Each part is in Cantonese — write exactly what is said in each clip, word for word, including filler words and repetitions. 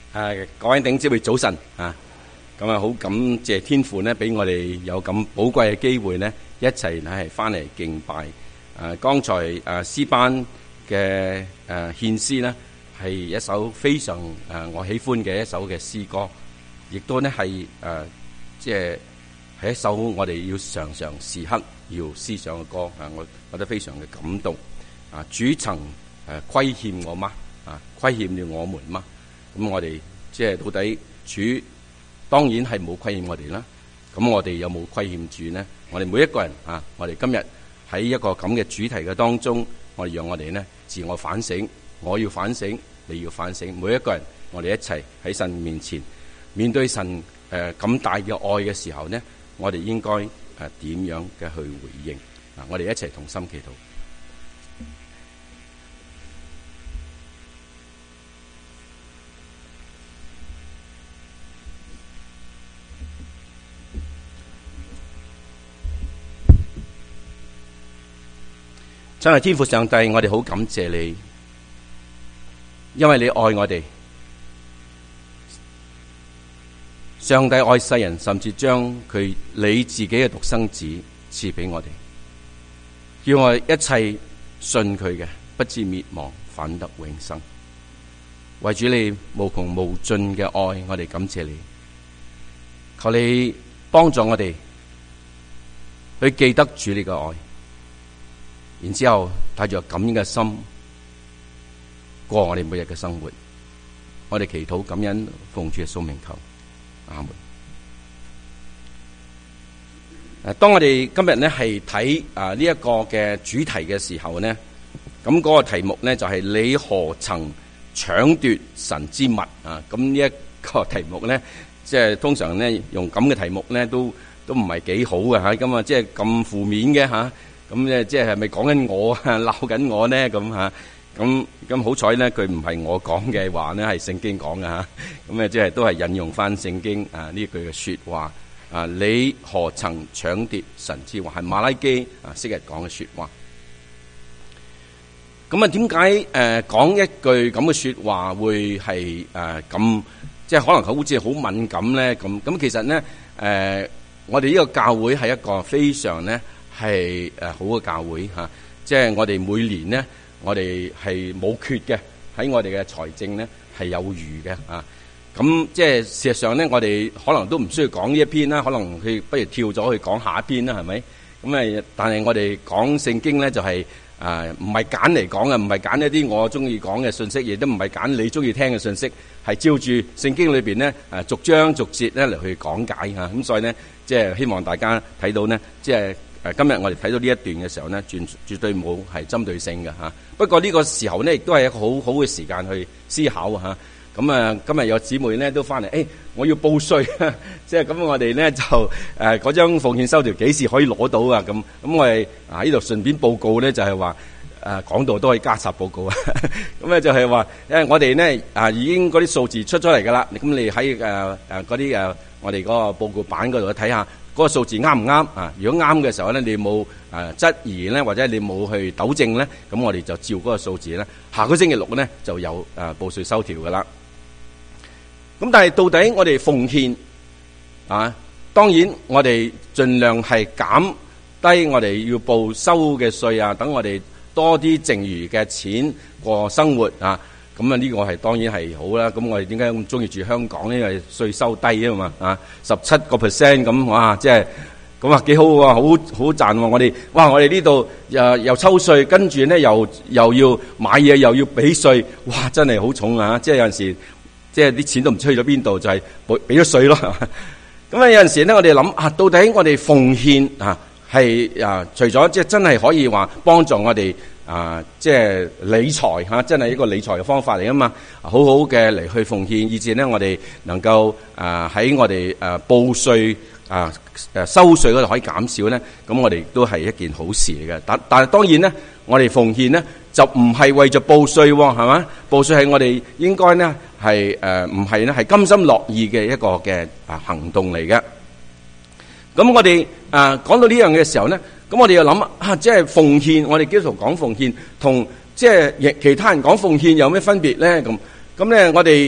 誒，各位弟兄姊妹早晨啊！咁啊，好感謝天父呢，俾我哋有咁寶貴嘅機會呢，一齊係翻嚟敬拜。誒，剛才誒詩班嘅誒獻詩呢，係一首非常誒我喜歡嘅一首嘅詩歌，亦都呢係誒即係係一首我哋要常常時刻要思想嘅歌啊！我覺得非常嘅感動啊！主曾誒虧欠我嗎？啊，虧欠了我們嗎？咁我哋即係到底主當然係冇虧欠我哋啦。咁我哋有冇虧欠主呢？我哋每一個人啊，我哋今日喺一個咁嘅主題嘅當中，我哋讓我哋呢自我反省，我要反省，你要反省，每一個人我哋一齊喺神面前面對神誒咁、呃、大嘅愛嘅時候呢，我哋應該誒點樣嘅去回應啊？我哋一齊同心祈禱。真係天父上帝，我哋好感謝你，因為你愛我哋。上帝愛世人，甚至將佢你自己嘅獨生子賜俾我哋，叫我一切信佢嘅，不至滅亡，反得永生。為主你無窮無盡嘅愛，我哋感謝你。求你幫助我哋去記得主你嘅愛。然之後帶住感恩嘅心過我哋每日嘅生活，我哋祈禱感恩奉主嘅聖名求，阿門。誒，當我哋今日呢係睇啊呢一個嘅主題嘅時候呢，咁嗰個題目呢就係你何曾搶奪神之物啊？咁呢一個題目呢，即係通常呢用咁嘅題目呢都都唔係幾好嘅吓，咁啊即係咁負面嘅吓。咁咧，即係係咪講緊我啊，鬧緊我呢？咁嚇，咁咁好彩呢，佢唔係我講嘅話呢，係聖經講嘅嚇。咁咧，即係都係引用翻聖經啊呢句嘅説話啊，你何曾搶奪神之物？係馬拉基啊昔日講嘅説話。咁啊，點解誒講一句咁嘅説話會係誒咁？即係可能佢好似好敏感咧？咁咁其實呢，誒、呃，我哋呢個教會係一個非常呢。係誒好嘅教會嚇，即係我哋每年呢，我哋係冇缺嘅，喺我哋嘅財政呢係有餘嘅啊。咁即係事實上呢，我哋可能都唔需要講呢一篇啦，可能佢不如跳咗去講下一篇啦，係咪？咁誒，但係我哋講聖經呢，就係誒唔係揀嚟講嘅，唔係揀一啲我中意講嘅信息，亦都唔係揀你中意聽嘅信息，係照住聖經裏邊呢誒逐章逐節咧嚟去講解嚇。咁所以呢，即係希望大家睇到呢，即係。誒，今日我哋睇到呢一段嘅時候呢，絕絕對冇係針對性嘅嚇。不過呢個時候呢，亦都係一個好好嘅時間去思考嚇。咁啊，今日有姊妹呢都翻嚟，誒、哎，我要報稅，即係咁我哋呢就誒嗰張奉獻收條幾時可以攞到啊？咁咁我哋啊呢度順便報告呢，就係話誒講道都可以加插報告啊。咁咧就係話，因為我哋呢啊已經嗰啲數字出咗嚟㗎啦。咁你喺誒誒嗰啲誒我哋嗰個報告版嗰度睇下。嗰個數字啱唔啱啊？如果啱嘅時候咧，你冇誒質疑咧，或者你冇去糾正咧，咁我哋就照嗰個數字咧，下個星期六咧就有誒報稅收條噶啦。咁但係到底我哋奉獻啊？當然我哋盡量係減低我哋要報收嘅稅啊，等我哋多啲剩餘嘅錢過生活啊。咁啊，呢個係當然係好啦。咁我哋點解咁中意住香港呢？因為稅收低啊嘛，啊十七個 percent 咁，哇！即係咁啊，幾好喎，好好賺喎。我哋哇，我哋呢度又又抽稅，跟住呢又又要買嘢，又要俾稅，哇！真係好重啊！即係有陣時，即係啲錢都唔知去咗邊度，就係俾俾咗稅咯。咁啊，有陣時呢，我哋諗啊，到底我哋奉獻啊係啊，除咗即係真係可以話幫助我哋。啊，即係理財嚇、啊，真係一個理財嘅方法嚟啊嘛！好好嘅嚟去奉獻，以至呢我哋能夠啊喺我哋誒報稅啊誒收稅嗰度可以減少呢。咁我哋都係一件好事嚟嘅。但但係當然呢，我哋奉獻呢就唔係為咗報稅喎，係嘛？報稅係我哋應該呢係誒唔係呢係甘心樂意嘅一個嘅啊行動嚟嘅。咁我哋啊講到呢樣嘅時候呢。咁我哋又諗啊，即係奉獻，我哋基督徒講奉獻，同即係其他人講奉獻有咩分別咧？咁咁咧，我哋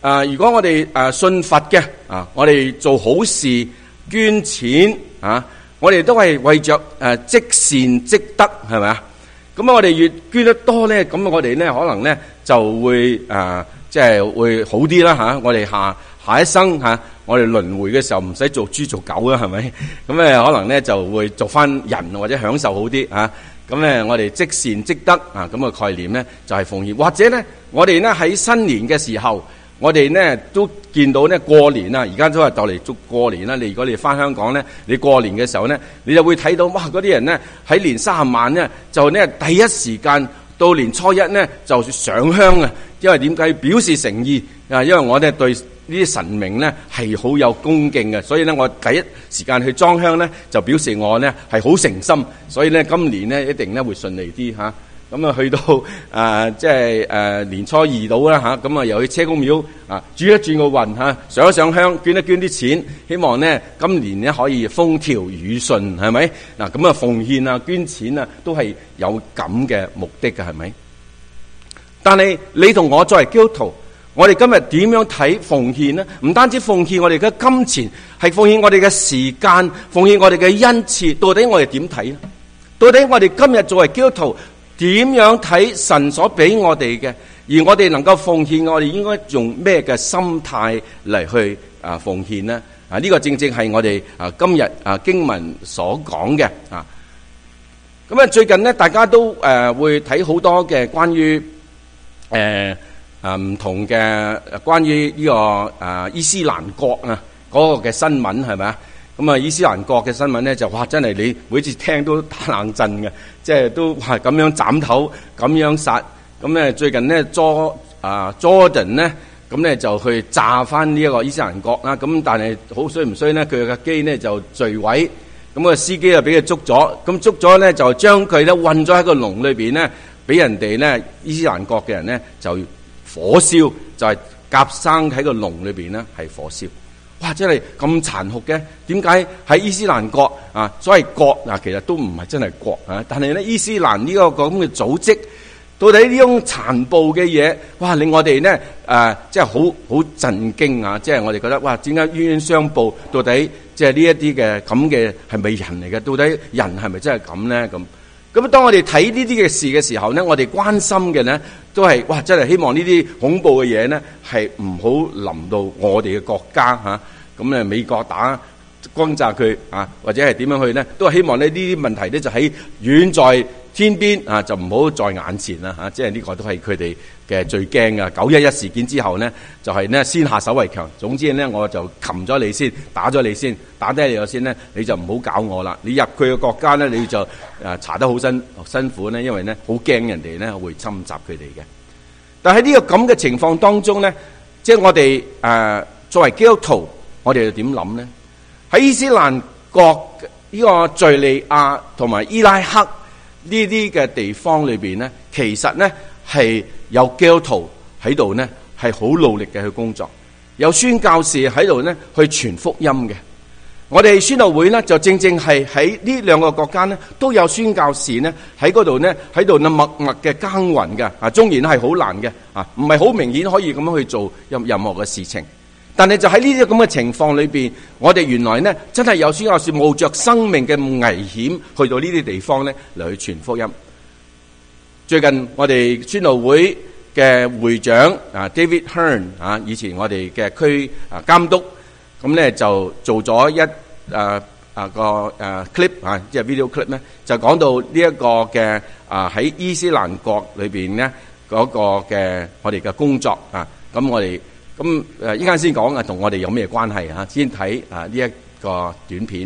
啊，如果我哋誒信佛嘅啊，我哋做好事捐錢啊，我哋都係為着誒積善積德，係咪啊？咁啊，我哋越捐得多咧，咁我哋咧可能咧就會誒即係會好啲啦嚇。我哋下下一生嚇，我哋輪迴嘅時候唔使做豬做狗啦，係咪？咁誒可能咧就會做翻人或者享受好啲嚇。咁咧我哋積善積德啊，咁嘅概念咧就係奉獻，或者咧我哋咧喺新年嘅時候。我哋咧都見到咧過年啦，而家都係就嚟捉過年啦。你如果你翻香港咧，你過年嘅時候咧，你就會睇到哇！嗰啲人咧喺年卅晚咧，就咧第一時間到年初一咧就上香啊。因為點解？表示誠意啊！因為我哋對呢啲神明咧係好有恭敬嘅，所以咧我第一時間去裝香咧，就表示我咧係好誠心。所以咧今年咧一定咧會順利啲嚇。咁啊，去到啊，即係誒年初二到啦嚇，咁啊又去車公廟啊轉一轉個運嚇，上一上香，捐一捐啲錢，希望咧今年咧可以風調雨順，係咪？嗱咁啊，奉獻啊、捐錢啊，都係有咁嘅目的嘅，係咪？但係你同我作為基督徒，我哋今日點樣睇奉獻呢？唔單止奉獻我哋嘅金錢，係奉獻我哋嘅時間，奉獻我哋嘅恩賜，到底我哋點睇呢？到底我哋今日作為基督徒，點樣睇神所俾我哋嘅？而我哋能夠奉獻，我哋應該用咩嘅心態嚟去啊奉獻呢？啊，呢個正正係我哋啊今日啊經文所講嘅啊。咁啊，最近呢，大家都誒會睇好多嘅關於誒啊唔同嘅關於呢個啊伊斯蘭國啊嗰個嘅新聞，係咪啊？咁啊，伊斯蘭國嘅新聞咧就哇，真係你每次聽都打冷震嘅，即係都係咁樣斬頭，咁樣殺。咁咧最近咧 Jo 啊 Jordan 咧，咁咧就去炸翻呢一個伊斯蘭國啦。咁但係好衰唔衰咧？佢嘅機咧就墜毀，咁個司機就俾佢捉咗，咁捉咗咧就將佢咧韞咗喺個籠裏邊咧，俾人哋咧伊斯蘭國嘅人咧就火燒，就係夾生喺個籠裏邊咧係火燒。哇！真係咁殘酷嘅，點解喺伊斯蘭國啊？所謂國啊，其實都唔係真係國啊。但係咧，伊斯蘭呢個咁嘅組織，到底呢種殘暴嘅嘢，哇！令我哋咧誒，即係好好震驚啊！即係我哋覺得，哇！點解冤冤相報？到底即係呢一啲嘅咁嘅係咪人嚟嘅？到底人係咪真係咁咧？咁咁當我哋睇呢啲嘅事嘅時候咧，我哋關心嘅咧都係哇！真係希望呢啲恐怖嘅嘢咧係唔好臨到我哋嘅國家嚇。咁咧美國打轟炸佢啊，或者係點樣去咧，都係希望咧呢啲問題咧就喺遠在天邊啊，就唔好在眼前啦嚇。即係呢個都係佢哋嘅最驚嘅九一一事件之後呢，就係呢先下手為強。總之呢，我就擒咗你先，打咗你先，打低你咗先呢，你就唔好搞我啦。你入佢嘅國家呢，你就誒查得好辛辛苦呢，因為呢好驚人哋呢會侵襲佢哋嘅。但喺呢個咁嘅情況當中呢，即係我哋誒、呃、作為基督徒，我哋又點諗呢？喺伊斯蘭國呢個敘利亞同埋伊拉克呢啲嘅地方裏邊呢，其實呢係有基督徒喺度呢，係好努力嘅去工作，有宣教士喺度呢去傳福音嘅。我哋宣道會呢，就正正係喺呢兩個國家呢，都有宣教士呢喺嗰度呢，喺度呢默默嘅耕耘嘅。啊，縱然係好難嘅，啊，唔係好明顯可以咁樣去做任任何嘅事情。但係就喺呢啲咁嘅情況裏邊，我哋原來呢真係有宣教士冒着生命嘅危險去到呢啲地方呢嚟去傳福音。最近我哋宣道會嘅會長啊 David Hearn 啊，以前我哋嘅區啊監督，咁咧就做咗一誒啊個誒 clip 啊，即係 video clip 咧，就講到呢一個嘅啊喺伊斯蘭國裏邊咧嗰個嘅我哋嘅工作啊，咁我哋。咁誒依家先講啊，同我哋有咩關係啊？先睇啊呢一個短片。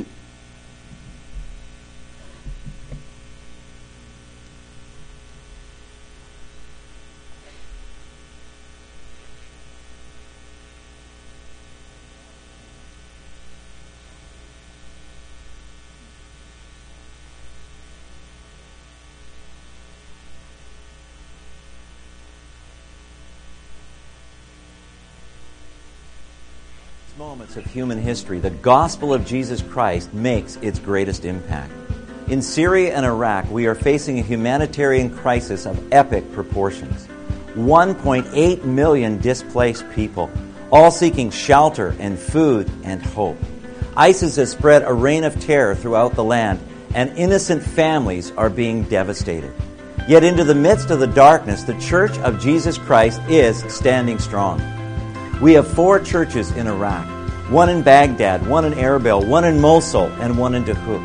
Moments of human history, the gospel of Jesus Christ makes its greatest impact. In Syria and Iraq, we are facing a humanitarian crisis of epic proportions. one point eight million displaced people, all seeking shelter and food and hope. ISIS has spread a reign of terror throughout the land, and innocent families are being devastated. Yet into the midst of the darkness, the Church of Jesus Christ is standing strong. We have four churches in Iraq, one in Baghdad, one in Erbil, one in Mosul, and one in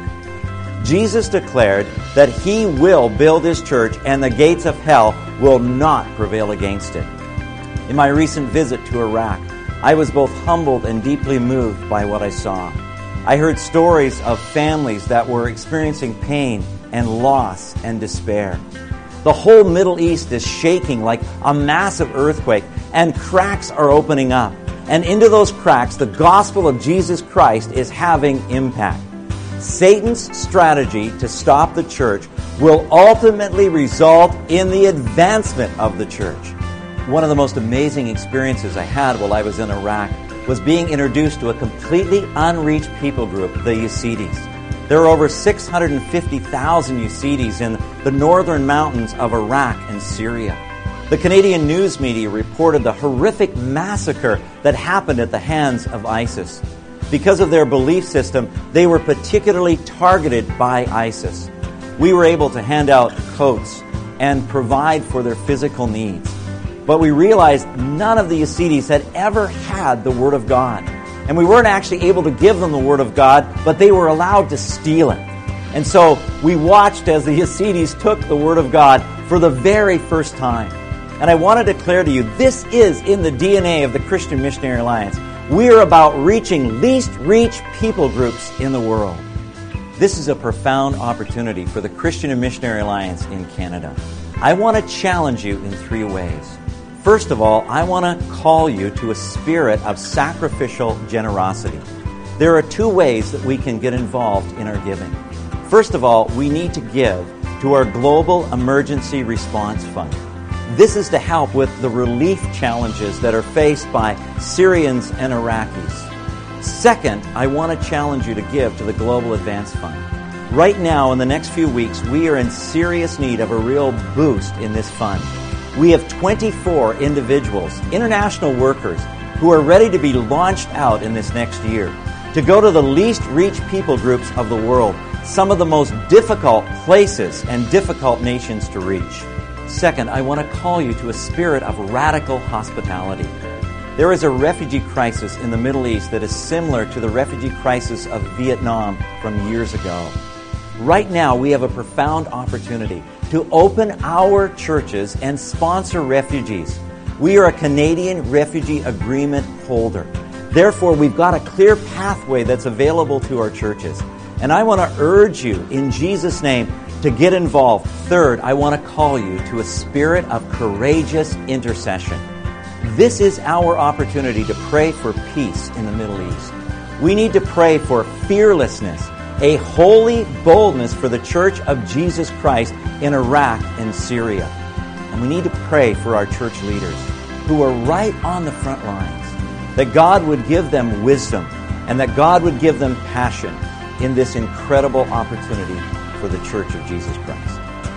Duhok. Jesus declared that He will build His church and the gates of hell will not prevail against it. In my recent visit to Iraq, I was both humbled and deeply moved by what I saw. I heard stories of families that were experiencing pain and loss and despair. The whole Middle East is shaking like a massive earthquake, and cracks are opening up. And into those cracks, the gospel of Jesus Christ is having impact. Satan's strategy to stop the church will ultimately result in the advancement of the church. One of the most amazing experiences I had while I was in Iraq was being introduced to a completely unreached people group, the Yazidis. There are over six hundred fifty thousand Yazidis in the northern mountains of Iraq and Syria. The Canadian news media reported the horrific massacre that happened at the hands of ISIS. Because of their belief system, they were particularly targeted by ISIS. We were able to hand out coats and provide for their physical needs. But we realized none of the Yazidis had ever had the Word of God. And we weren't actually able to give them the Word of God, but they were allowed to steal it. And so we watched as the Yazidis took the Word of God for the very first time. And I want to declare to you, this is in the D N A of the Christian Missionary Alliance. We are about reaching least reached people groups in the world. This is a profound opportunity for the Christian and Missionary Alliance in Canada. I want to challenge you in three ways. First of all, I want to call you to a spirit of sacrificial generosity. There are two ways that we can get involved in our giving. First of all, we need to give to our Global Emergency Response Fund. This is to help with the relief challenges that are faced by Syrians and Iraqis. Second, I want to challenge you to give to the Global Advance Fund. Right now, in the next few weeks, we are in serious need of a real boost in this fund. We have twenty-four individuals, international workers, who are ready to be launched out in this next year to go to the least reached people groups of the world, some of the most difficult places and difficult nations to reach. Second, I want to call you to a spirit of radical hospitality. There is a refugee crisis in the Middle East that is similar to the refugee crisis of Vietnam from years ago. Right now, we have a profound opportunity to open our churches and sponsor refugees. We are a Canadian Refugee Agreement holder. Therefore, we've got a clear pathway that's available to our churches. And I want to urge you, in Jesus' name, to get involved. Third, I want to call you to a spirit of courageous intercession. This is our opportunity to pray for peace in the Middle East. We need to pray for fearlessness, a holy boldness for the Church of Jesus Christ in Iraq and Syria. And we need to pray for our church leaders who are right on the front lines, that God would give them wisdom and that God would give them passion in this incredible opportunity for the Church of Jesus Christ.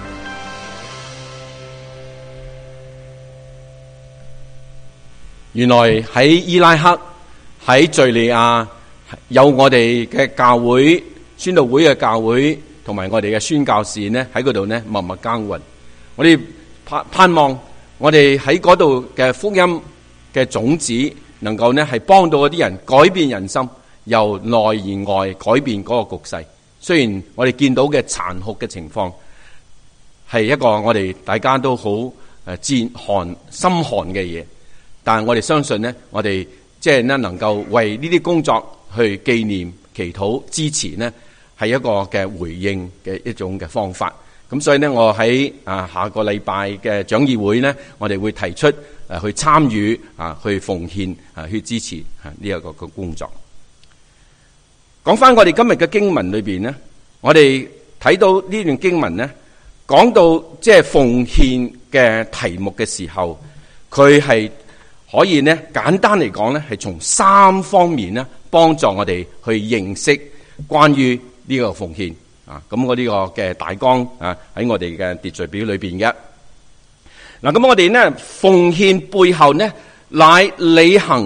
原來喺伊拉克、喺敘利亞有我哋嘅教會、宣道會嘅教會同埋我哋嘅宣教士呢喺嗰度呢默默耕耘。我哋盼盼望我哋喺嗰度嘅福音嘅種子能夠呢係幫到嗰啲人改變人心，由內而外改變嗰個局勢。雖然我哋見到嘅殘酷嘅情況係一個我哋大家都好誒戰寒心寒嘅嘢，但係我哋相信呢，我哋即係呢能夠為呢啲工作去紀念、祈禱、支持呢，係一個嘅回應嘅一種嘅方法。咁所以呢，我喺啊下個禮拜嘅長議會呢，我哋會提出誒去參與啊，去奉獻啊，去支持啊呢一個嘅工作。講翻我哋今日嘅經文裏邊呢，我哋睇到呢段經文呢，講到即係奉獻嘅題目嘅時候，佢係可以呢簡單嚟講呢，係從三方面呢幫助我哋去認識關於呢個奉獻啊。咁我呢個嘅大綱啊喺我哋嘅秩序表裏邊嘅。嗱，咁我哋呢奉獻背後呢，乃履行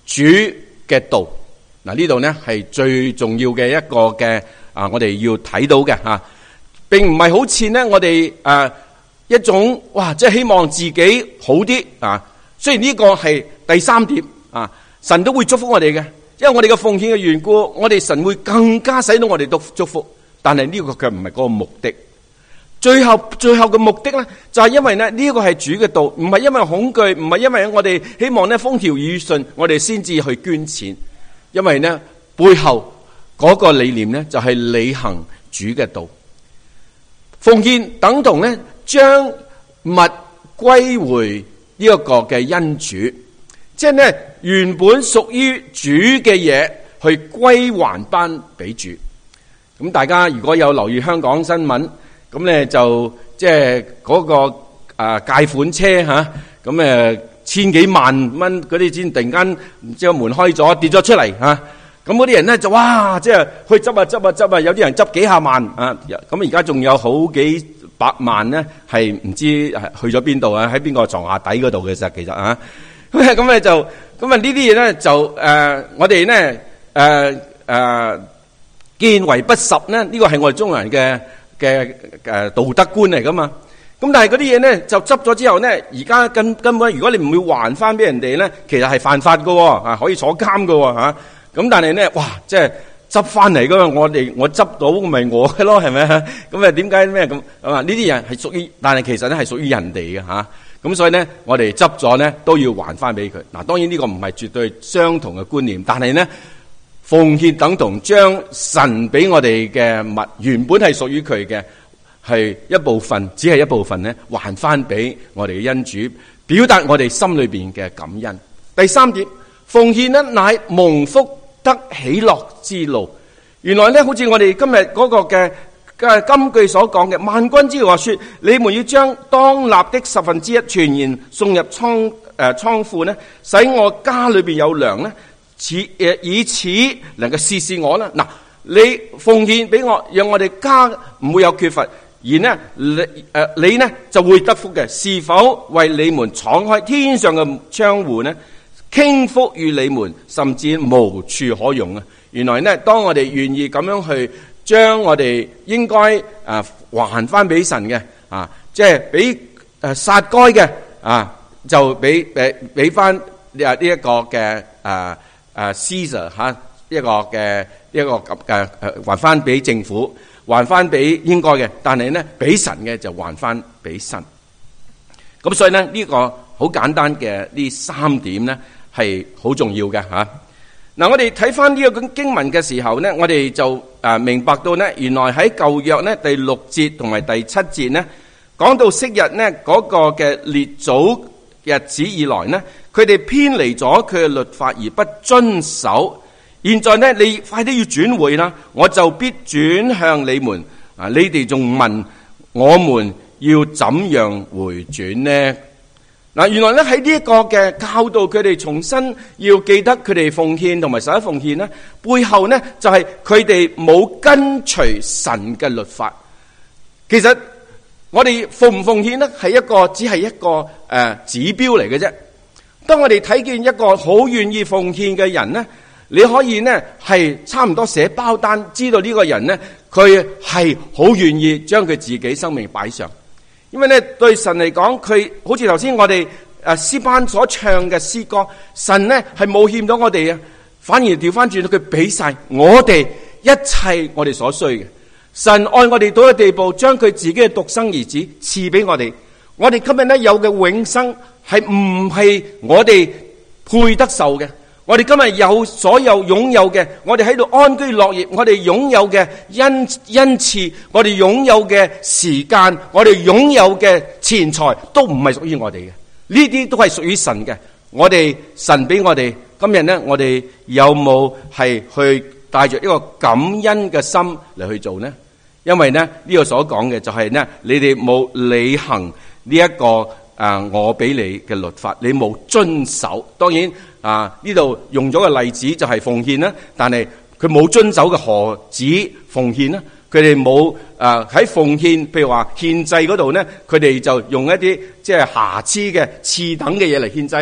主嘅道。嗱，呢度呢係最重要嘅一個嘅啊，我哋要睇到嘅吓，並唔係好似呢我哋誒一種哇，即係希望自己好啲啊。雖然呢個係第三點啊，神都會祝福我哋嘅，因為我哋嘅奉獻嘅緣故，我哋神會更加使到我哋都祝福。但係呢個卻唔係嗰個目的。最後最後嘅目的咧，就係因為咧呢個係主嘅道，唔係因為恐懼，唔係因為我哋希望咧風調雨順，我哋先至去捐錢。因為咧背後嗰個理念咧，就係履行主嘅道。奉獻等同咧將物歸回呢一個嘅恩主，即係咧原本屬於主嘅嘢去歸還翻俾主。咁大家如果有留意香港新聞，咁咧就即係嗰個啊借款車吓，咁誒千幾萬蚊嗰啲錢突然間唔知個門開咗跌咗出嚟吓，咁嗰啲人咧就哇即係去執啊執啊執啊，有啲人執幾下萬啊，咁而家仲有好幾百萬咧係唔知去咗邊度啊？喺邊個床下底嗰度嘅啫，其實啊，咁咁咧就咁啊呢啲嘢咧就誒我哋咧誒誒見為不十咧，呢個係我哋中國人嘅嘅誒道德觀嚟噶嘛。咁但係嗰啲嘢咧就執咗之後咧，而家根根本如果你唔會還翻俾人哋咧，其實係犯法噶，啊可以坐監噶吓。咁但係咧，哇，即係執翻嚟噶嘛，我哋我執到咪我嘅咯，係咪啊？咁啊點解咩咁啊？呢啲人係屬於，但係其實咧係屬於人哋嘅吓。咁所以咧，我哋執咗咧都要還翻俾佢。嗱，當然呢個唔係絕對相同嘅觀念，但係咧奉獻等同將神俾我哋嘅物原本係屬於佢嘅。係一部分，只係一部分咧，還翻俾我哋嘅恩主，表達我哋心裏邊嘅感恩。第三點，奉獻呢乃蒙福得喜樂之路。原來咧，好似我哋今日嗰個嘅嘅金句所講嘅，萬軍之耶和華說：你們要將當納的十分之一全然送入倉誒倉庫呢，使我家裏邊有糧呢，此誒以此能夠試試我啦。嗱，你奉獻俾我，讓我哋家唔會有缺乏。而呢，你誒、呃、你呢就會得福嘅。是否為你們敞開天上嘅窗戶呢？傾福與你們，甚至無處可容啊！原來呢，當我哋願意咁樣去將我哋應該誒、呃、還翻俾神嘅啊，即係俾誒撒該嘅啊，就俾俾俾翻呢一個嘅誒誒 Caesar 吓一個嘅一個咁嘅誒還翻俾政府。還翻俾應該嘅，但係咧俾神嘅就還翻俾神。咁所以咧呢個好簡單嘅呢三點咧係好重要嘅吓。嗱，我哋睇翻呢個經文嘅時候咧，我哋就誒明白到咧，原來喺舊約咧第六節同埋第七節咧，講到昔日咧嗰個嘅列祖日子以來咧，佢哋偏離咗佢嘅律法而不遵守。現在呢，你快啲要轉回啦，我就必轉向你們。啊，你哋仲問我們要怎樣回轉呢？嗱，原來咧喺呢一個嘅教導，佢哋重新要記得佢哋奉獻同埋十一奉獻呢，背後呢就係佢哋冇跟隨神嘅律法。其實我哋奉唔奉獻呢，係一個只係一個誒、呃、指標嚟嘅啫。當我哋睇見一個好願意奉獻嘅人呢，你可以呢係差唔多寫包單，知道呢個人呢佢係好願意將佢自己生命擺上，因為呢對神嚟講，佢好似頭先我哋誒詩班所唱嘅詩歌，神呢係冇欠到我哋啊，反而調翻轉佢俾晒我哋一切我哋所需嘅。神愛我哋到嘅地步，將佢自己嘅獨生兒子賜俾我哋。我哋今日呢有嘅永生係唔係我哋配得受嘅？我哋今日有所有擁有嘅，我哋喺度安居樂業，我哋擁有嘅恩恩賜，我哋擁有嘅時間，我哋擁有嘅錢財，都唔係屬於我哋嘅，呢啲都係屬於神嘅。我哋神俾我哋，今日呢，我哋有冇係去帶着一個感恩嘅心嚟去做呢？因為呢呢個所講嘅就係呢，你哋冇履行呢一個啊，我俾你嘅律法，你冇遵守。當然啊，呢度用咗個例子就係奉獻啦，但係佢冇遵守嘅何止奉獻啦？佢哋冇啊喺奉獻，譬如話獻祭嗰度呢，佢哋就用一啲即係瑕疵嘅次等嘅嘢嚟獻祭啦。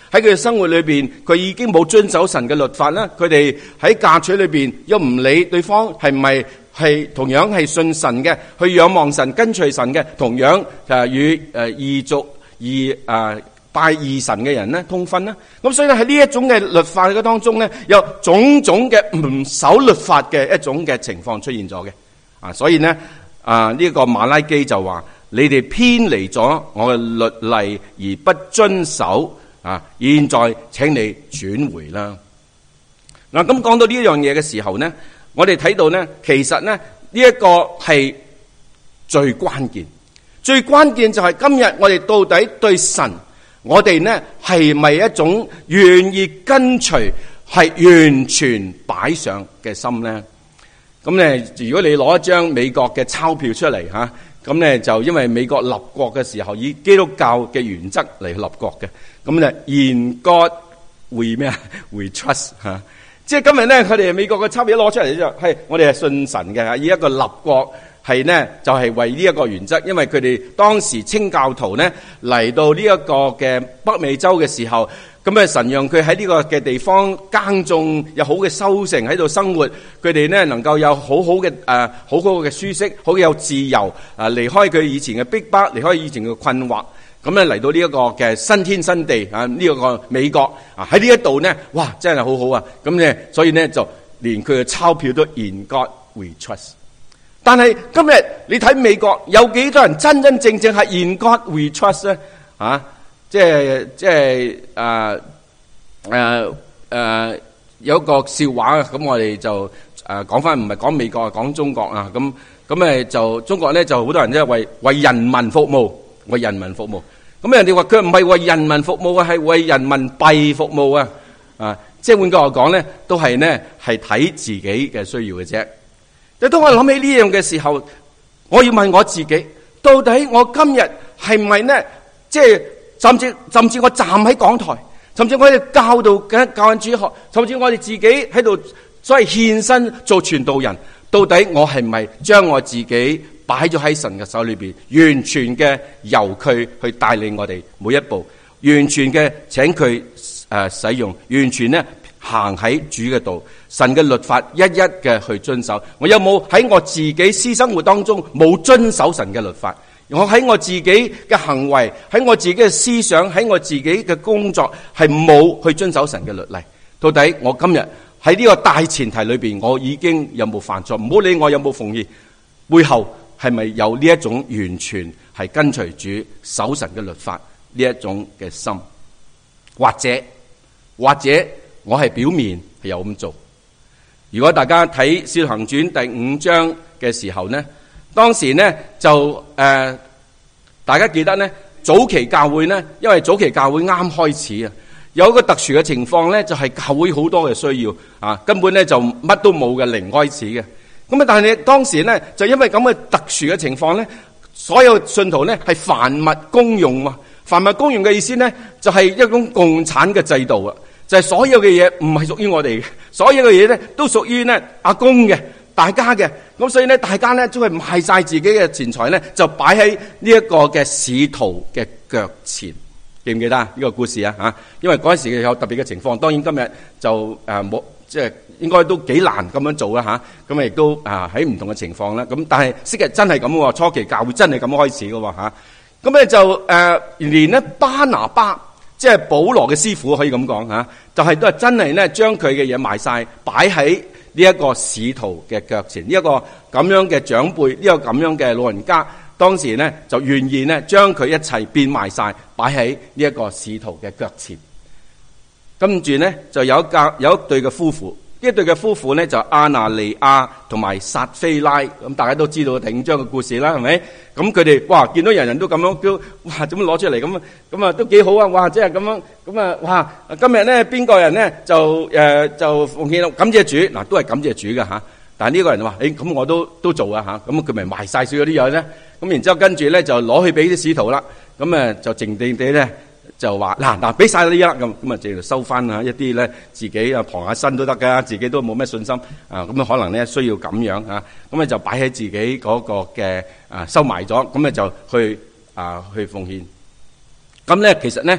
喺佢嘅生活裏邊，佢已經冇遵守神嘅律法啦。佢哋喺嫁娶裏邊又唔理對方係唔係係同樣係信神嘅，去仰望神、跟隨神嘅，同樣誒與誒異族異誒拜異神嘅人咧通婚啦。咁所以咧喺呢一種嘅律法嘅當中咧，有種種嘅唔守律法嘅一種嘅情況出現咗嘅。啊，所以呢，啊呢個馬拉基就話：你哋偏離咗我嘅律例而不遵守。啊！現在請你轉回啦。嗱，咁講到呢一樣嘢嘅時候呢，我哋睇到呢，其實呢呢一個係最關鍵，最關鍵就係今日我哋到底對神，我哋呢係咪一種願意跟隨，係完全擺上嘅心呢？咁呢，如果你攞一張美國嘅鈔票出嚟吓，咁呢就因為美國立國嘅時候以基督教嘅原則嚟立國嘅。咁咧，In God we 咩啊？We trust 吓，即係今日咧，佢哋美國嘅鈔票攞出嚟之後，係我哋係信神嘅，以一個立國係呢，就係為呢一個原則，因為佢哋當時清教徒呢嚟到呢一個嘅北美洲嘅時候，咁啊神讓佢喺呢個嘅地方耕種，有好嘅收成喺度生活，佢哋呢能夠有好好嘅誒，好好嘅舒適，好有自由啊，離開佢以前嘅逼迫，離開以前嘅困惑。咁咧嚟到呢一個嘅新天新地啊，呢、這個美國啊喺呢一度呢，哇真係好好啊！咁咧，所以呢，就連佢嘅鈔票都 In God we trust。但係今日你睇美國有幾多人真真正正係 In God we trust 咧？啊，即係即係誒誒誒有一個笑話啊！咁我哋就誒講翻，唔係講美國，係講中國啊！咁咁誒就中國咧就好多人即係為為人民服務。為人民服務，咁人哋話佢唔係為人民服務啊，係為人民幣服務啊！啊，即係換句話講咧，都係呢係睇自己嘅需要嘅啫。但當我諗起呢樣嘅時候，我要問我自己，到底我今日係唔係呢？即係甚至甚至我站喺講台，甚至我哋教導緊教緊主學，甚至我哋自己喺度所謂獻身做傳道人，到底我係唔係將我自己擺咗喺神嘅手裏邊，完全嘅由佢去帶領我哋每一步，完全嘅請佢誒使用，完全咧行喺主嘅道，神嘅律法一一嘅去遵守。我有冇喺我自己私生活當中冇遵守神嘅律法？我喺我自己嘅行為，喺我自己嘅思想，喺我自己嘅工作係冇去遵守神嘅律例。到底我今日喺呢個大前提裏邊，我已經有冇犯錯？唔好理我有冇奉獻，背後係咪有呢一種完全係跟隨主守神嘅律法呢一種嘅心？或者或者我係表面係有咁做？如果大家睇《使徒行傳》第五章嘅時候呢，當時呢就誒、呃，大家記得呢，早期教會呢，因為早期教會啱開始啊，有一個特殊嘅情況呢，就係、是、教會好多嘅需要啊，根本呢就乜都冇嘅，零開始嘅。咁啊！但係你當時咧，就因為咁嘅特殊嘅情況咧，所有信徒咧係凡物公用嘛。凡物公用嘅意思咧，就係、是、一種共產嘅制度啊！就係、是、所有嘅嘢唔係屬於我哋嘅，所有嘅嘢咧都屬於咧阿公嘅，大家嘅。咁所以咧，大家咧都係賣晒自己嘅錢財咧，就擺喺呢一個嘅使徒嘅腳前。記唔記得啊？呢個故事啊嚇，因為嗰陣時有特別嘅情況。當然今日就誒冇、呃，即係應該都幾難咁樣做啦嚇。咁啊亦都啊喺唔同嘅情況啦。咁但係昔日真係咁喎，初期教會真係咁開始嘅喎嚇。咁咧就誒、呃、連咧巴拿巴，即係保羅嘅師傅可以咁講嚇，就係、是、都係真係咧將佢嘅嘢賣晒，擺喺呢一個使徒嘅腳前。呢、這、一個咁樣嘅長輩，呢、這個咁樣嘅老人家。當時呢，就願意呢將佢一切變賣晒，擺喺呢一個使徒嘅腳前。跟住呢，就有一家有一對嘅夫婦，呢一對嘅夫婦呢，就亞拿尼亞同埋撒非拉。咁大家都知道第五章嘅故事啦，係咪？咁佢哋哇見到人人都咁樣都哇點樣攞出嚟咁啊？咁啊都幾好啊！哇即係咁樣咁啊哇！今日呢，邊個人呢，就誒、呃、就奉獻感謝主嗱，都係感謝主嘅嚇。但係呢個人話：誒咁我都都做啊嚇，咁佢咪賣晒少咗啲嘢咧？咁然之後跟住咧就攞去俾啲使徒啦，咁誒就靜定地咧就話嗱嗱俾晒呢一啦，咁咁啊就收翻啊一啲咧自己啊傍下身都得㗎，自己都冇咩信心啊，咁啊可能咧需要咁樣啊，咁啊就擺喺自己嗰個嘅啊收埋咗，咁啊就去啊去奉獻。咁咧其實咧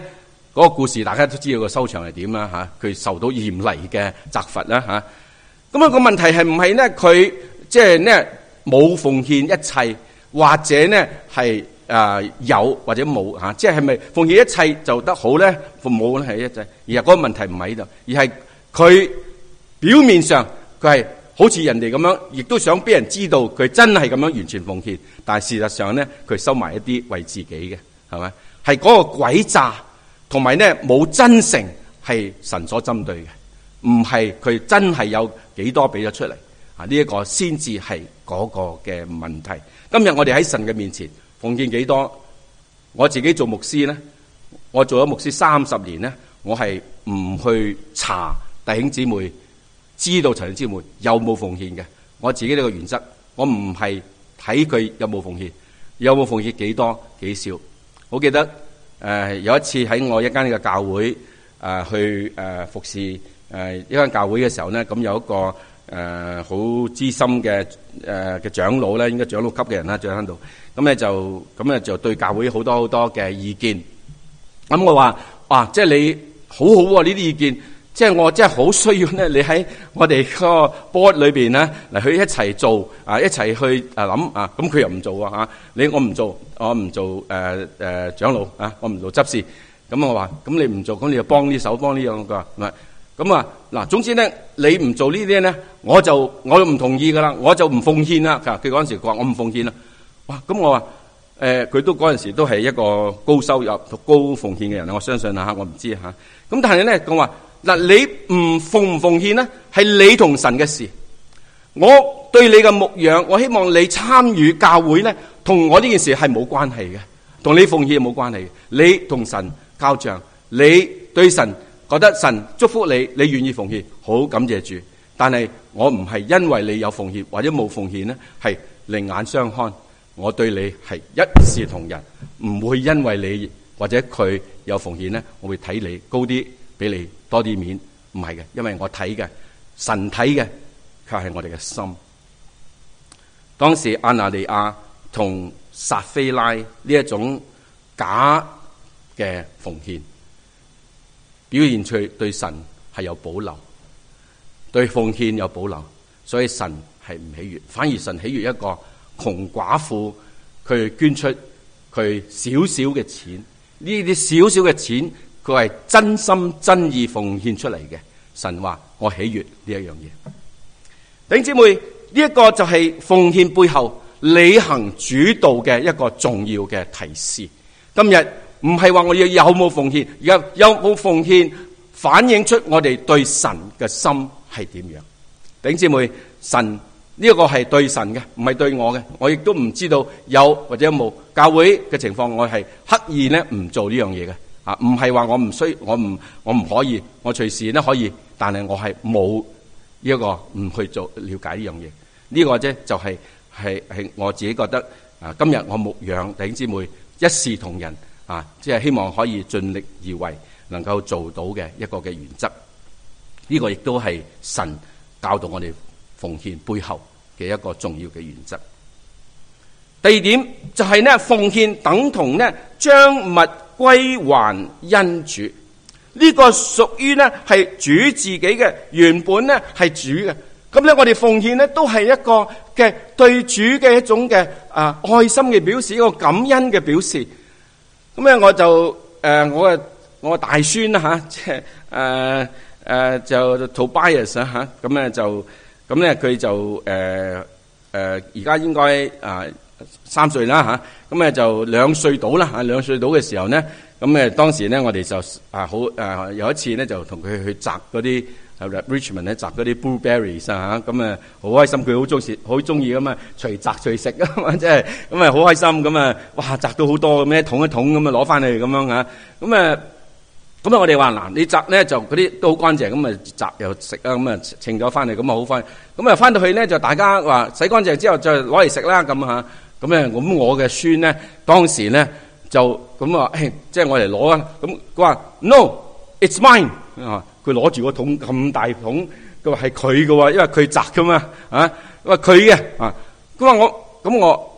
嗰個故事大家都知道個收場係點啦嚇，佢受到嚴厲嘅責罰啦嚇。咁啊個問題係唔係咧？佢即係咧冇奉獻一切，或者咧係誒有或者冇嚇？即係係咪奉獻一切就得好咧？父母咧係一切，而係嗰個問題唔喺度，而係佢表面上佢係好似人哋咁樣，亦都想俾人知道佢真係咁樣完全奉獻，但係事實上咧佢收埋一啲為自己嘅，係咪？係嗰個詭詐。同埋咧冇真誠係神所針對嘅，唔係佢真係有幾多俾咗出嚟啊！呢一個先至係嗰個嘅問題。今日我哋喺神嘅面前奉獻幾多？我自己做牧師咧，我做咗牧師三十年咧，我係唔去查弟兄姊妹知道弟兄姊妹有冇奉獻嘅。我自己呢個原則，我唔係睇佢有冇奉獻，有冇奉獻幾多幾少。我記得。誒、呃、有一次喺我一間嘅教會誒、呃、去誒、呃、服侍誒、呃、一間教會嘅時候咧，咁有一個誒好、呃、資深嘅誒嘅長老咧，應該長老級嘅人啦，在喺度，咁咧就咁咧就對教會好多好多嘅意見。咁我話哇，即係你好好喎呢啲意見，即係我真係好需要咧，你喺我哋個 board 裏邊咧嚟去一齊做啊，一齊去啊諗啊，咁佢又唔做啊嚇，你我唔做，我唔做誒誒、呃呃、長老啊，我唔做執事，咁我話咁你唔做，咁你就幫呢手幫呢樣噶，唔係咁啊嗱，總之咧你唔做呢啲咧，我就我就唔同意噶啦，我就唔奉獻啦。佢嗰陣時佢話我唔奉獻啦，哇！咁我話誒佢都嗰陣時都係一個高收入高奉獻嘅人，我相信啊，我唔知嚇。咁但係咧講話。嗱，你唔奉唔奉獻呢？係你同神嘅事。我對你嘅牧養，我希望你參與教會呢，同我呢件事係冇關係嘅，同你奉獻冇關係嘅。你同神交賬，你對神覺得神祝福你，你願意奉獻，好感謝主。但係我唔係因為你有奉獻或者冇奉獻呢，係另眼相看。我對你係一視同仁，唔會因為你或者佢有奉獻呢，我會睇你高啲，俾你多啲面，唔係嘅，因為我睇嘅，神睇嘅，卻係我哋嘅心。當時亞拿尼亞同撒非拉呢一種假嘅奉獻，表現出對神係有保留，對奉獻有保留，所以神係唔喜悅，反而神喜悅一個窮寡婦，佢捐出佢少少嘅錢，呢啲少少嘅錢。佢係真心真意奉獻出嚟嘅，神話我喜悅呢一樣嘢。弟兄姊妹，呢一個就係奉獻背後履行主道嘅一個重要嘅提示。今日唔係話我要有冇奉獻，而家有冇奉獻反映出我哋對神嘅心係點樣。弟兄姊妹，神呢一個係對神嘅，唔係對我嘅。我亦都唔知道有或者有冇教會嘅情況，我係刻意咧唔做呢樣嘢嘅。啊，唔係話我唔需，我唔我唔可以，我隨時咧可以，但係我係冇呢一個唔去做了解呢樣嘢。呢個啫就係係係我自己覺得啊，今日我牧養弟兄姊妹一視同仁啊，即係希望可以盡力而為，能夠做到嘅一個嘅原則。呢個亦都係神教導我哋奉獻背後嘅一個重要嘅原則。第二點就係呢，奉獻等同呢將物歸還恩主，呢個屬於呢係主自己嘅，原本呢係主嘅。咁咧我哋奉獻呢都係一個嘅對主嘅一種嘅啊愛心嘅表示，一個感恩嘅表示。咁咧我就誒我嘅我嘅大孫啦吓，即係誒誒就 Tobias 吓，咁咧就咁咧佢就誒誒而家應該啊。三歲啦吓，咁咧就兩歲到啦吓，兩歲到嘅時候咧，咁誒當時咧我哋就啊好誒有一次咧就同佢去摘嗰啲 Richmond 咧摘嗰啲 blueberries 啊吓，咁誒好開心，佢好中意好中意咁啊隨摘隨食啊嘛，即係咁啊好開心咁啊，哇摘到好多咁一桶一桶咁啊攞翻嚟咁樣吓，咁誒咁啊我哋話嗱你摘咧就嗰啲都好乾淨，咁啊摘又食啊，咁啊稱咗翻嚟咁啊好快，咁啊翻到去咧就大家話洗乾淨之後再攞嚟食啦咁吓。咁咧，咁我嘅孫咧，當時咧就咁話，誒，即係我嚟攞啊！咁佢話 No，it's mine 啊！佢攞住個桶咁大桶，佢話係佢嘅喎，因為佢摘噶嘛，啊，佢話佢嘅啊，佢話我咁我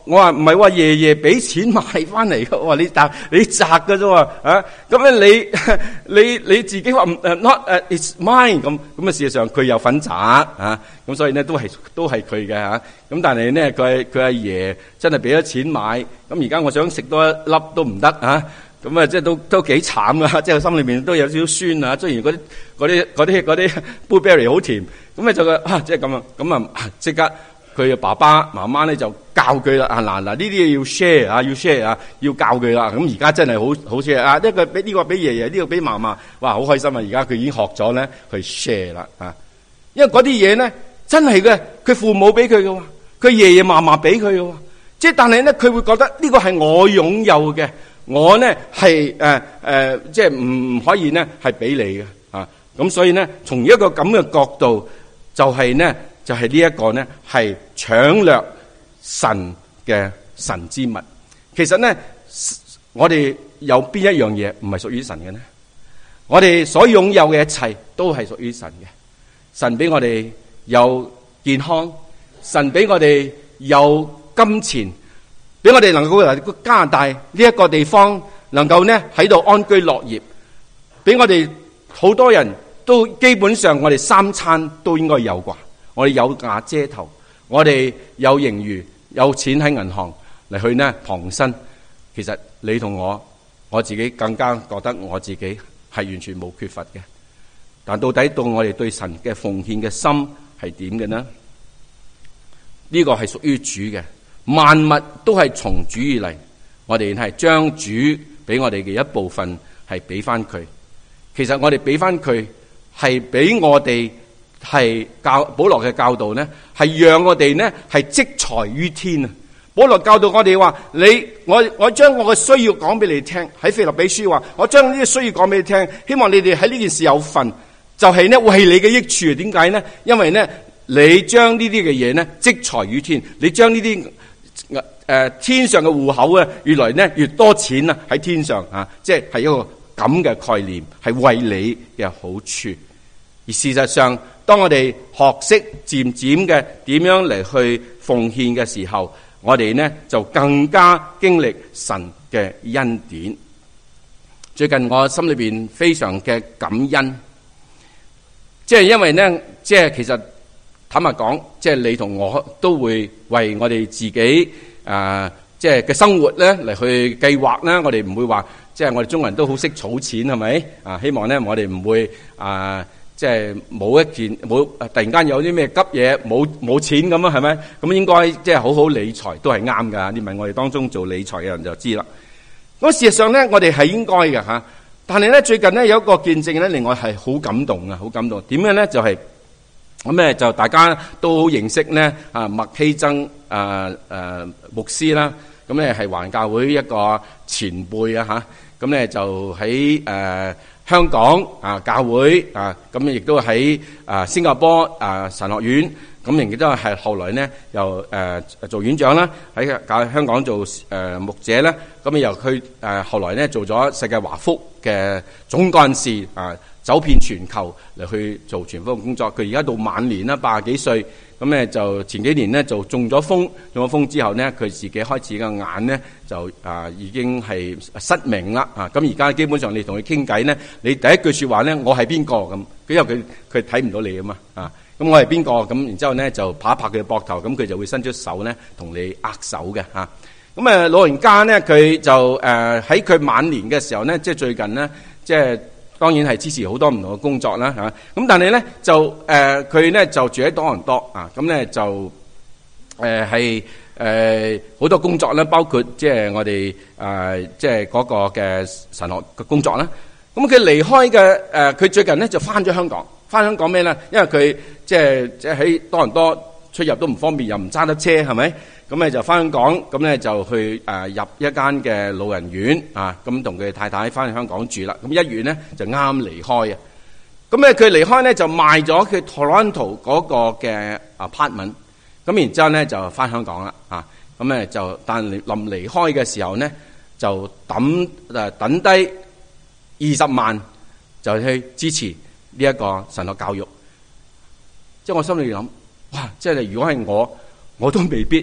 我話唔係話爺爺俾錢買翻嚟嘅，我話你摘你摘嘅啫喎，啊咁咧你你你自己話唔誒 not 誒 it's mine 咁咁啊，事實上佢有份摘啊，咁所以咧都係都係佢嘅嚇。咁但係咧佢佢阿爺真係俾咗錢買，咁而家我想食多一粒都唔得啊！咁啊，即係都都幾慘噶，即係心裏面都有少少酸啊。雖然嗰啲嗰啲嗰啲嗰啲 blueberry 好甜，咁咧就個啊，即係咁啊，咁啊即刻佢嘅爸爸媽媽咧就教佢啦。啊嗱嗱，呢啲嘢要 share 啊，要 share 啊，要教佢啦。咁而家真係好好 share 啊！呢個俾呢個俾爺爺，呢個俾嫲嫲，哇，好開心啊！而家佢已經學咗咧去 share 啦啊，因為嗰啲嘢咧真係嘅，佢父母俾佢嘅喎，佢爺爺嫲嫲俾佢嘅喎，即係但係咧佢會覺得呢個係我擁有嘅。我呢係誒誒，即係唔可以呢係俾你嘅啊！咁所以呢，從一個咁嘅角度，就係呢，就係呢一個呢係搶掠神嘅神之物。其實呢，我哋有邊一樣嘢唔係屬於神嘅呢？我哋所擁有嘅一切都係屬於神嘅。神俾我哋有健康，神俾我哋有金錢。俾我哋能夠嚟加拿大呢一個地方，能夠呢喺度安居樂業。俾我哋好多人都基本上，我哋三餐都應該有啩。我哋有瓦遮頭，我哋有盈餘，有錢喺銀行嚟去呢傍身。其實你同我，我自己更加覺得我自己係完全冇缺乏嘅。但到底到我哋對神嘅奉獻嘅心係點嘅呢？呢個係屬於主嘅。萬物都係從主而嚟，我哋係將主俾我哋嘅一部分係俾翻佢。其實我哋俾翻佢係俾我哋係教保羅嘅教導呢，係讓我哋呢係積財於天啊！保羅教導我哋話：你我我將我嘅需要講俾你聽。喺腓立比書話：我將呢啲需要講俾你聽，希望你哋喺呢件事有份，就係呢為你嘅益處。點解呢？因為呢你將呢啲嘅嘢呢積財於天，你將呢啲。誒、呃，天上嘅戶口咧，越來呢越多錢啊喺天上啊，即係係一個咁嘅概念，係為你嘅好處。而事實上，當我哋學識漸漸嘅點樣嚟去奉獻嘅時候，我哋呢就更加經歷神嘅恩典。最近我心裏邊非常嘅感恩，即係因為呢，即係其實。坦白講，即係你同我都會為我哋自己啊，即係嘅生活咧嚟去計劃啦。我哋唔會話，即係我哋中國人都好識儲錢，係咪啊？希望咧我哋唔會啊，即係冇一件冇突然間有啲咩急嘢冇冇錢咁啊？係咪？咁應該即係好好理財都係啱㗎。你問我哋當中做理財嘅人就知啦。咁事實上咧，我哋係應該嘅嚇。但係咧最近咧有一個見證咧，令我係好感動啊，好感動。點樣咧？就係。咁咧就大家都好認識咧啊麥希曾啊誒牧師啦，咁咧係華人教會一個前輩啊嚇，咁咧就喺誒香港啊教會啊，咁亦都喺啊新加坡啊神學院，咁亦都係後來咧又誒做院長啦，喺教香港做誒牧者咧，咁又佢誒後來咧做咗世界華福嘅總幹事啊。走遍全球嚟去做傳福音工作，佢而家到晚年啦，八十幾歲，咁咧就前幾年咧就中咗風，中咗風之後咧，佢自己開始嘅眼咧就啊已經係失明啦啊！咁而家基本上你同佢傾偈咧，你第一句説話咧，我係邊個咁？因為佢佢睇唔到你啊嘛啊！咁我係邊個咁？然之後咧就拍一拍佢嘅膊頭，咁佢就會伸出手咧同你握手嘅嚇。咁啊老人家咧佢就誒喺佢晚年嘅時候咧，即係最近咧即係。當然係支持好多唔同嘅工作啦嚇，咁但係咧就誒佢咧就住喺多倫多啊，咁咧就誒係誒好多工作啦，包括即係我哋誒即係嗰個嘅神學嘅工作啦。咁佢離開嘅誒，佢最近咧就翻咗香港，翻香港咩咧？因為佢即係即係喺多倫多出入都唔方便，又唔揸得車，係咪？咁咧就翻香港，咁咧就去誒入一間嘅老人院啊，咁同佢太太翻去香港住啦。咁一月咧就啱離開啊。咁咧佢離開咧就賣咗佢 Toronto 嗰個嘅 apartment，咁然之後咧就翻香港啦啊。咁咧就但臨離開嘅時候咧就抌誒等低二十萬就去支持呢一個神學教育。即係我心裏諗，哇！即係如果係我，我都未必。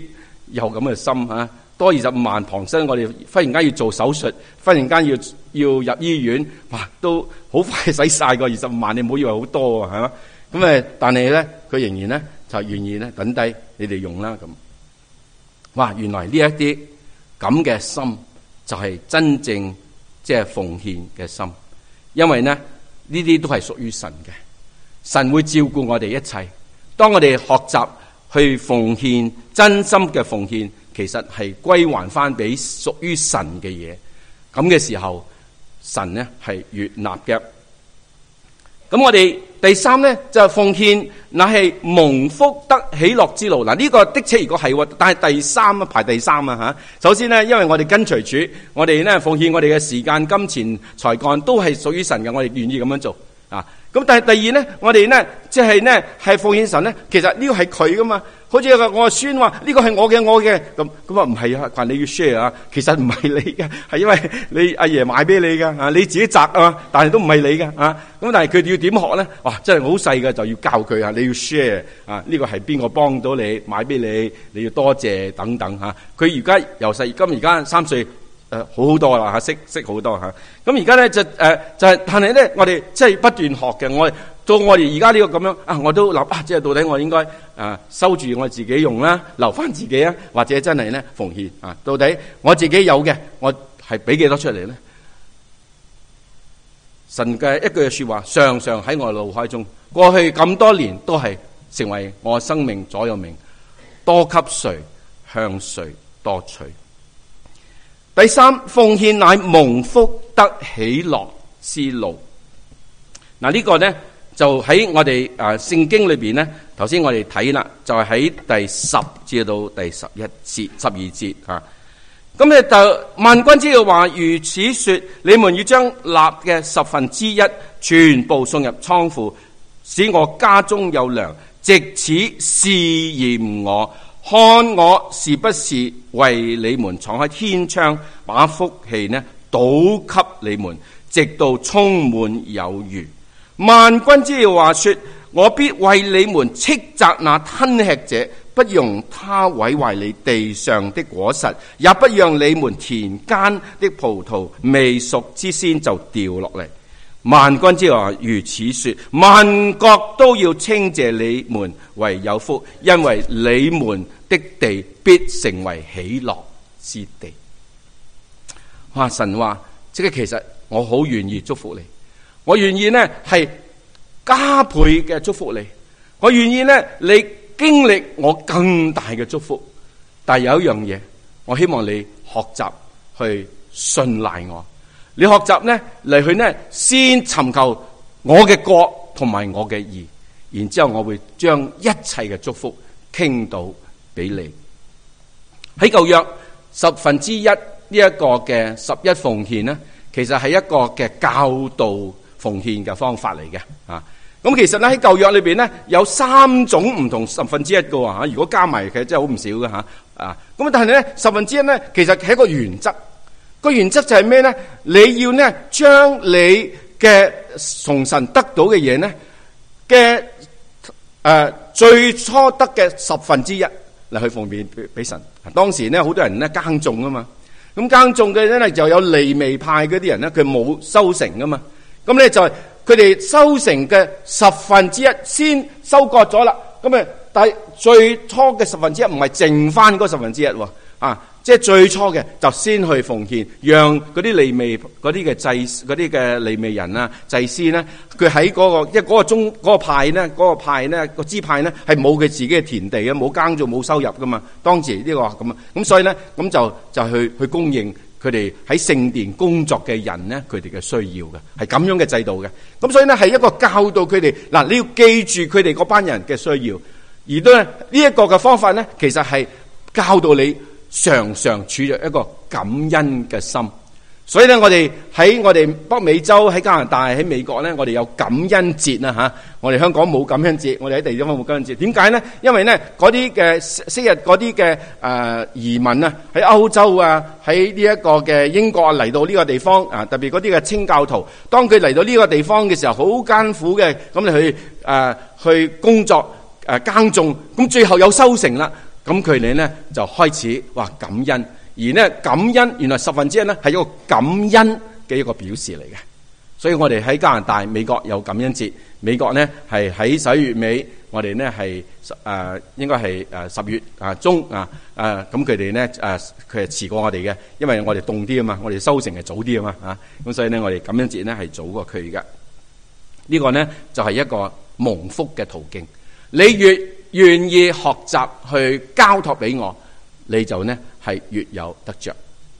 有咁嘅心嚇，多二十五萬旁身，我哋忽然間要做手術，忽然間要要入醫院，哇，都好快使晒個二十五萬，你唔好以為好多啊，係嘛？咁誒，但係咧，佢仍然咧就願意咧等低你哋用啦咁。哇！原來呢一啲咁嘅心就係真正即係奉獻嘅心，因為咧呢啲都係屬於神嘅，神會照顧我哋一切。當我哋學習去奉獻，真心嘅奉獻，其實係歸還翻俾屬於神嘅嘢。咁嘅時候，神咧係悅納嘅。咁我哋第三咧就係奉獻，乃係蒙福得喜樂之路。嗱，呢個的確如果係，但係第三啊，排第三啊吓。首先咧，因為我哋跟隨主，我哋咧奉獻我哋嘅時間、金錢、才幹都係屬於神嘅，我哋願意咁樣做啊。咁但係第二咧，我哋咧即係咧係奉獻神咧，其實呢個係佢噶嘛。好似我個孫話呢個係我嘅，我嘅咁咁啊，唔係啊，話你要 share 啊，其實唔係你嘅，係因為你阿爺買俾你嘅啊，你自己摘啊，但係都唔係你嘅啊。咁但係佢哋要點學咧？哇，真係好細嘅就要教佢啊，你要 share 啊，呢個係邊個幫到你買俾你，你要多謝等等吓。佢而家由細今而家三歲。誒、呃，好好多啦吓，識識好多吓。咁而家咧就誒、呃、就係、是，但係咧我哋即係不斷學嘅。我到我哋而家呢個咁樣啊，我都諗啊，即係到底我應該誒、呃、收住我自己用啦，留翻自己啊，或者真係咧奉獻啊？到底我自己有嘅，我係俾幾多出嚟咧？神嘅一句說話，常常喺我腦海中，過去咁多年都係成為我生命座右銘：多給誰，向誰多取。第三，奉獻乃蒙福得喜樂之路。嗱，呢個咧就喺我哋誒聖經裏邊咧，頭先我哋睇啦，就係喺第十至到第十一節、十二節吓。咁咧就萬軍之耶和華如此說：你們要將納嘅十分之一全部送入倉庫，使我家中有糧，藉此試驗我。看我是不是為你們敞開天窗，把福氣呢倒給你們，直到充滿有餘。萬軍之耶和華說：我必為你們斥責那吞吃者，不容他毀壞你地上的果實，也不讓你們田間的葡萄未熟之先就掉落嚟。萬軍之耶和華如此說：萬國都要稱謝你們為有福，因為你們的地必成為喜樂之地。哇！神話即係其實我好願意祝福你，我願意呢係加倍嘅祝福你，我願意呢你經歷我更大嘅祝福。但係有一樣嘢，我希望你學習去信賴我。你學習呢嚟去呢先尋求我嘅國同埋我嘅義，然之後我會將一切嘅祝福傾到俾你。喺舊約十分之一呢一個嘅十一奉獻呢，其實係一個嘅教導奉獻嘅方法嚟嘅啊。咁其實咧喺舊約裏邊呢，有三種唔同十分之一嘅吓，如果加埋其實真係好唔少嘅吓啊。咁但係咧十分之一呢，其實係一個原則。個原則就係咩咧？你要呢將你嘅從神得到嘅嘢呢嘅誒最初得嘅十分之一嚟去奉獻俾神。當時呢好多人呢耕種啊嘛，咁耕種嘅咧就有利未派嗰啲人呢，佢冇收成噶嘛，咁咧就係佢哋收成嘅十分之一先收割咗啦，咁啊但係最初嘅十分之一唔係剩翻嗰十分之一喎啊。即係最初嘅就先去奉獻，讓嗰啲利未嗰啲嘅祭嗰啲嘅利未人啊祭司咧，佢喺嗰個即係嗰個宗嗰個派咧，嗰個派咧個支派咧係冇佢自己嘅田地嘅，冇耕做冇收入噶嘛。當時呢個咁啊，咁所以咧咁就就去去供應佢哋喺聖殿工作嘅人咧，佢哋嘅需要嘅係咁樣嘅制度嘅。咁所以咧係一個教導佢哋嗱，你要記住佢哋嗰班人嘅需要，而都係呢一個嘅方法咧，其實係教導你。常常處着一個感恩嘅心，所以咧，我哋喺我哋北美洲、喺加拿大、喺美國咧，我哋有感恩節啦吓。我哋香港冇感恩節，我哋喺地方冇感恩節。點解咧？因為咧嗰啲嘅昔日嗰啲嘅誒移民啊，喺歐洲啊，喺呢一個嘅英國嚟到呢個地方啊，特別嗰啲嘅清教徒，當佢嚟到呢個地方嘅時候，好艱苦嘅，咁你去誒、呃、去工作誒、呃、耕種，咁最後有收成啦。 咁佢哋咧就開始話感恩，而呢感恩原來十分之一咧係一個感恩嘅一個表示嚟嘅。所以我哋喺加拿大、美國有感恩節，美國呢係喺十一月尾，我哋呢係誒應該係誒十月啊中啊誒，咁佢哋呢誒佢係遲過我哋嘅，因為我哋凍啲啊嘛，我哋收成係早啲啊嘛啊，咁所以呢我哋感恩節呢係早過佢嘅。呢個呢就係一個蒙福嘅途徑。你越願意學習去交託俾我，你就呢係越有得着。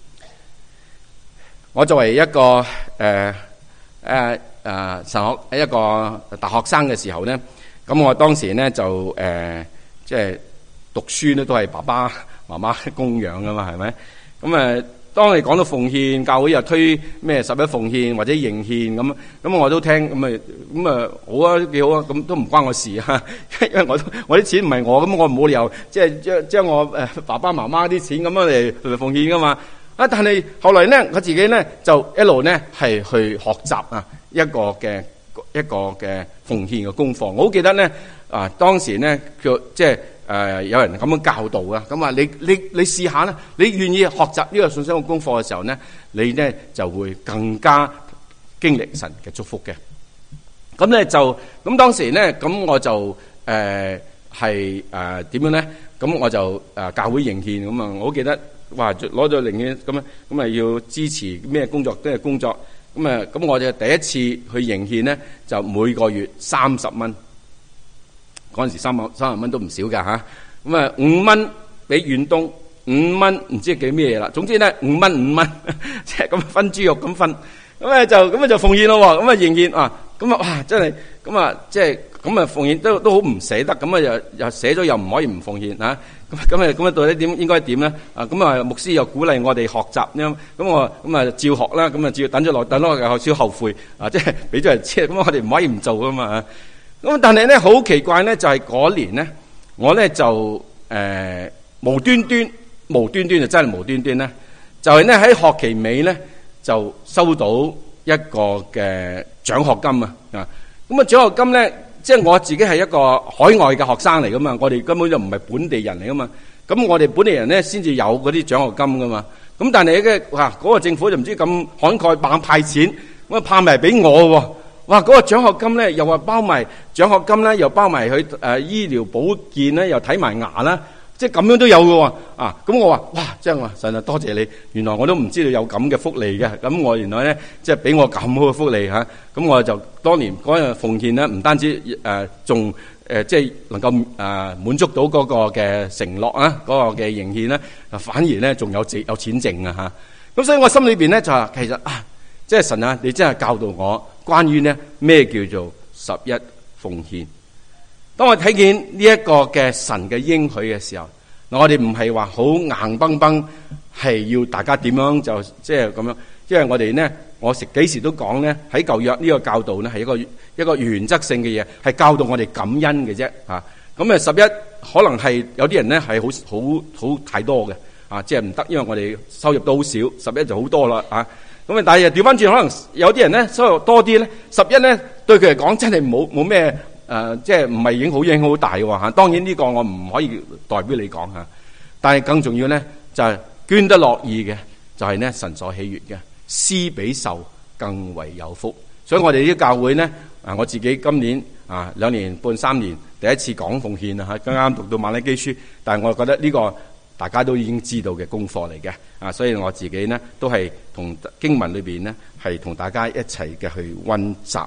我作為一個誒。呃誒、呃、誒、呃，神學一個大學生嘅時候咧，咁我當時咧就誒，即、呃、係、就是、讀書咧都係爸爸媽媽供養噶嘛，係咪？咁誒，當你講到奉獻，教會又推咩十一奉獻或者迎獻咁，咁我都聽，咁誒，咁啊好啊，幾好啊，咁都唔關我事啊，因為我都我啲錢唔係我，咁我冇理由即係將將我誒爸爸媽媽啲錢咁樣嚟嚟奉獻噶嘛。啊！但係後來咧，我自己咧就一路咧係去學習啊一個嘅一個嘅奉獻嘅功課。我好記得咧啊，當時咧叫即係誒有人咁樣教導啊，咁啊你你你試下啦，你願意學習呢個信心嘅功課嘅時候咧，你咧就會更加經歷神嘅祝福嘅。咁咧就咁當時咧，咁我就誒係誒點樣咧？咁我就誒、呃、教會迎獻咁啊，我好記得。哇！攞咗零嘅咁啊，咁啊要支持咩工作都係工作咁啊，咁我就第一次去迎獻咧，就每個月三十蚊。嗰陣時三萬三十蚊都唔少㗎吓。咁啊五蚊俾遠東，五蚊唔知幾咩嘢啦。總之咧五蚊五蚊，即係咁分豬肉咁分。咁啊就咁啊就奉獻咯。咁啊迎獻啊，咁啊哇真係咁啊即係咁啊奉獻都都好唔捨得。咁啊又又寫咗又唔可以唔奉獻啊。咁咁啊咁啊到底點應該點咧？啊咁啊牧師又鼓勵我哋學習咁，咁我咁啊照學啦，咁啊照等咗落等落又少後悔啊！即係俾咗人知，咁我哋唔可以唔做噶嘛。咁但係咧好奇怪咧，就係、是、嗰年咧，我咧就誒、呃、無端端無端端就真係無端端咧，就係咧喺學期尾咧就收到一個嘅獎學金啊！啊咁啊獎學金咧。即係我自己係一個海外嘅學生嚟噶嘛，我哋根本就唔係本地人嚟噶嘛。咁我哋本地人咧先至有嗰啲獎學金噶嘛。咁但係嘅哇，嗰個政府就唔知咁慷慨猛派錢，咁啊派埋俾我喎。哇，嗰個獎學金咧又話包埋獎學金咧，又包埋佢誒醫療保健咧，又睇埋牙啦。即係咁樣都有嘅喎，啊！咁我話哇，即係話神啊，多謝你！原來我都唔知道有咁嘅福利嘅，咁我原來咧即係俾我咁好嘅福利嚇，咁我就當年嗰日奉獻咧，唔單止誒，仲誒即係能夠誒滿足到嗰個嘅承諾啊，嗰個嘅迎獻咧，反而咧仲有有錢剩啊嚇！咁所以我心裏邊咧就話其實啊，即係神啊，你真係教導我關於呢咩叫做十一奉獻。當我睇見呢一個嘅神嘅應許嘅時候，嗱我哋唔係話好硬崩崩，係要大家點樣就即係咁樣，因為我哋呢，我食幾時都講呢，喺舊約呢個教導呢係一個一個原則性嘅嘢，係教導我哋感恩嘅啫嚇。咁啊十一可能係有啲人呢係好好好太多嘅啊，即係唔得，因為我哋收入都好少，十一就好多啦啊。咁啊但係調翻轉，可能有啲人呢收入多啲呢，十一呢對佢嚟講真係冇冇咩。誒、呃，即係唔係影好影好大喎嚇。當然呢個我唔可以代表你講嚇，但係更重要咧就係、是、捐得樂意嘅，就係、是、咧神所喜悅嘅，施比受更為有福。所以我哋呢啲教會咧，啊我自己今年啊兩年半三年第一次講奉獻啊嚇，剛啱讀到瑪拉基書，但係我覺得呢個大家都已經知道嘅功課嚟嘅啊，所以我自己咧都係同經文裏邊咧係同大家一齊嘅去溫習。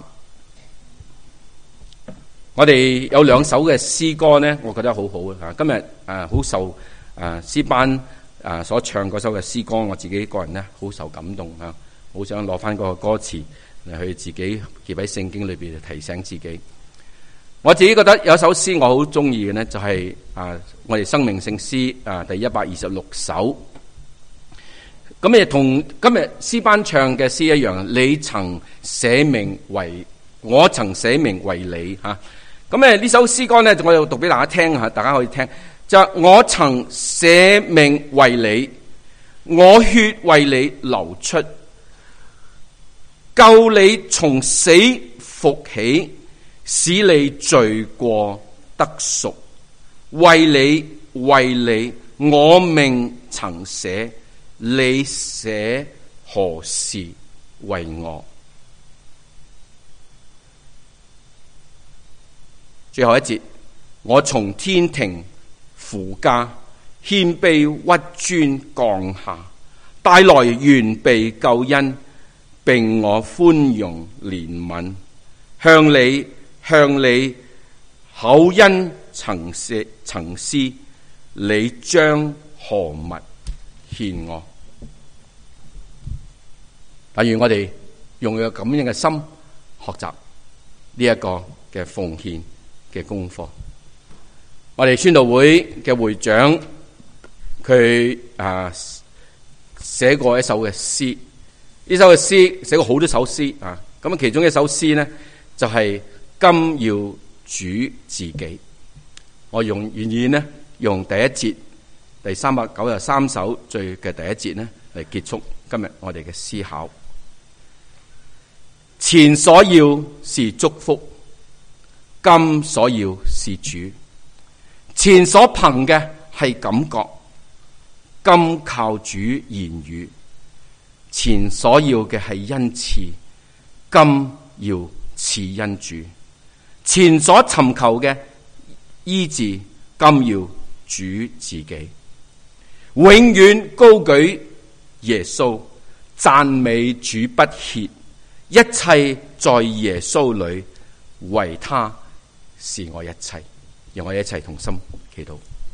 我哋有兩首嘅詩歌呢，我覺得好好啊！今日誒好受誒詩班誒所唱嗰首嘅詩歌，我自己個人呢好受感動啊！好想攞翻嗰個歌詞嚟去自己記喺聖經裏邊提醒自己。我自己覺得有首詩我好中意嘅呢，就係啊我哋生命聖詩啊第一百二十六首。咁亦同今日詩班唱嘅詩一樣，你曾捨命為我曾捨命為你吓。咁誒呢首詩歌咧，我又讀俾大家聽吓，大家可以聽。就我曾捨命為你，我血為你流出，救你從死復起，使你罪過得贖，為你為你，我命曾捨，你捨何時為我？最後一節，我從天庭父家，謙卑屈尊降下，帶來完備救恩，並我寬容憐憫，向你向你厚恩曾施曾施，你將何物獻我？但願我哋用個咁樣嘅心學習呢一個嘅奉獻嘅功課。我哋宣道會嘅會長佢啊寫過一首嘅詩，呢首嘅詩寫過好多首詩啊。咁其中一首詩呢，就係、是、今要主自己。我用願意呢用第一節第三百九十三首最嘅第一節呢嚟結束今日我哋嘅思考。前所要是祝福，今所要是主。前所憑嘅係感覺，今靠主言語。前所要嘅係恩賜，今要賜恩主。前所尋求嘅醫治，今要主自己。永遠高舉耶穌，讚美主不歇。一切在耶穌裏，為他是我一切。讓我哋一齊同心祈禱。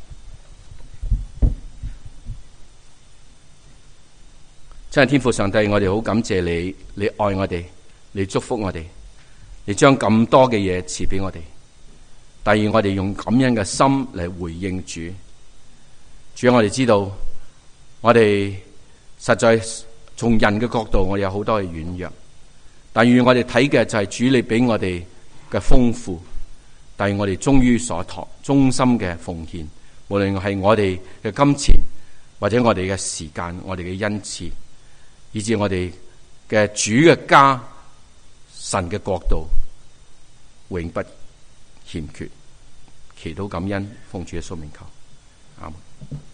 真係天父上帝，我哋好感謝你，你愛我哋，你祝福我哋，你將咁多嘅嘢賜俾我哋。但願我哋用咁樣嘅心嚟回應主。主，我哋知道，我哋實在從人嘅角度，我哋有好多嘅軟弱。但願我哋睇嘅就係主你俾我哋嘅豐富，但願我哋忠於所託，忠心嘅奉獻，無論係我哋嘅金錢，或者我哋嘅時間，我哋嘅恩賜，以至我哋嘅主嘅家，神嘅國度，永不欠缺。祈禱感恩，奉主嘅聖名求，阿門。